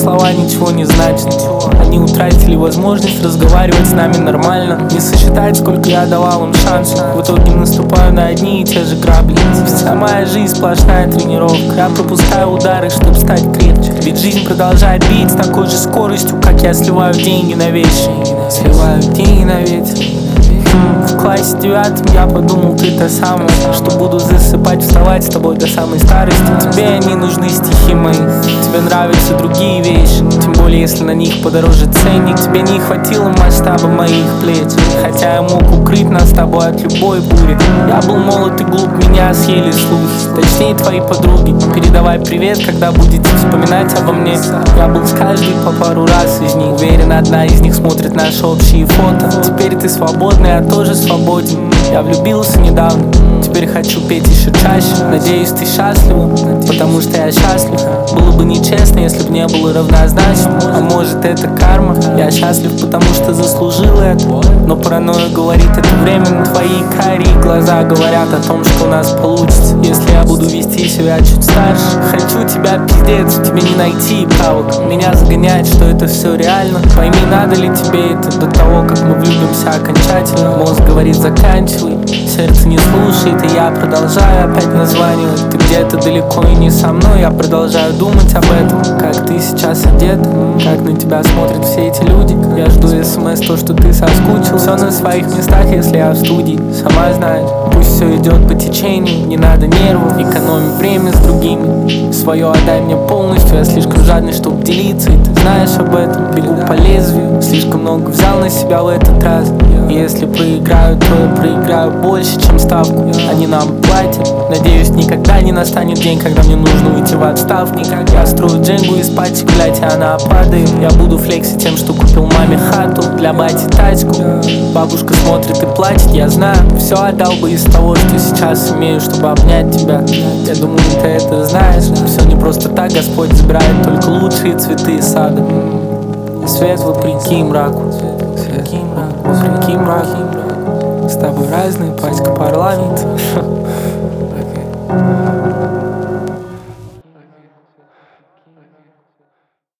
слова ничего не значат. Они утратили возможность разговаривать с нами нормально. Не сосчитать, сколько я давал им шансов. В итоге наступаю на одни и те же грабли. Вся моя жизнь сплошная тренировка. Я пропускаю удары, чтобы стать крепче. Ведь жизнь продолжает бить с такой же скоростью, как я сливаю деньги на вещи. Сливаю деньги на ветер. В классе 9 я подумал, ты та самая, что буду засыпать, вставать с тобой до самой старости. Тебе они нужны, стихи мои. Тебе нравятся другие вещи, тем более если на них подороже ценник. Тебе не хватило масштаба моих плеч, хотя я мог укрыть нас с тобой от любой бури. Я был молод и глуп, меня съели слухи, точнее твои подруги. Передавай привет, когда будете вспоминать обо мне. Я был с каждой по пару раз из них. Уверен, одна из них смотрит наши общие фото. Теперь ты свободный, я тоже свободен. Я влюбился недавно, теперь хочу петь еще чаще. Надеюсь, ты счастлива, потому что я счастлив. Было бы нечестно, если бы не было равнозначно. А может, это карма? Я счастлив, потому что заслужил это. Но паранойя говорит, это временно. Твои карие глаза говорят о том, что у нас получится, если я буду вести себя чуть старше. Хочу тебя, пиздец, тебе не найти правок. Меня загоняет, что это все реально. Пойми, надо ли тебе это до того, как мы влюбимся окончательно. Мозг говорит, заканчивай, сердце не слушает, и я продолжаю опять названивать. Ты где-то далеко и не со мной, я продолжаю думать об этом. Как ты сейчас одет, как на тебя смотрят все эти люди. Я жду смс, то, что ты соскучил. Все на своих местах, если я в студии, сама знаешь. Пусть все идет по течению, не надо нервов. Экономи время с другими, свое отдай мне полностью. Я слишком жадный, чтобы делиться, и ты знаешь об этом. Бегу по лезвию, слишком много взял на себя в этот раз. И если проиграю, то я проиграю больше, чем ставку. Они нам платят. Надеюсь, никогда не настанет день, когда мне нужно уйти в отставку. Я строю дженгу из пачек, блять, и она падает. Я буду флексить тем, что купил маме хату, для бати тачку. Бабушка смотрит и плачет, я знаю. Все отдал бы из того, что сейчас имею, чтобы обнять тебя. Я думаю, ты это знаешь. Все не просто так, Господь забирает только лучшие цветы из сада. Свет вопреки мраку, вопреки мраку. С тобой разные, пачка парламент.